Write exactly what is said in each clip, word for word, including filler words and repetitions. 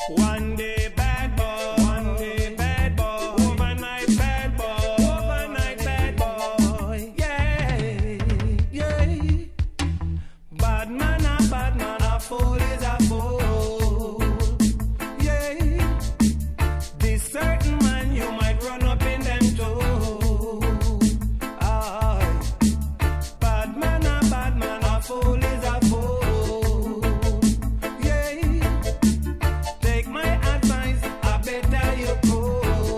One day bad boy, one day bad boy, overnight bad boy, overnight bad boy, yeah, yeah. Bad man a bad man, a fool is a fool, yeah. This certain man you might run up in them too. Aye. Bad man a bad man, a fool is a fool, yeah. Take my advice, I better you go.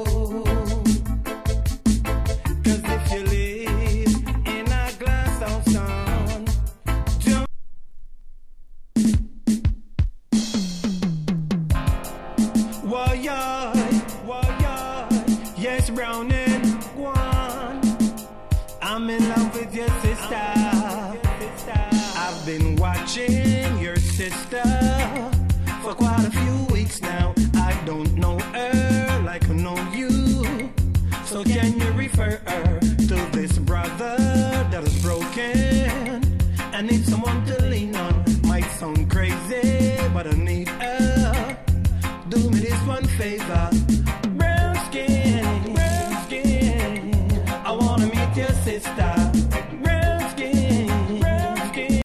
Cause if you live in a glass house, son, don't. Warrior, warrior, yes, Browning, go on. I'm in love with your sister. I've been watching your sister for quite a few weeks now. I don't know her like I know you. So can you refer her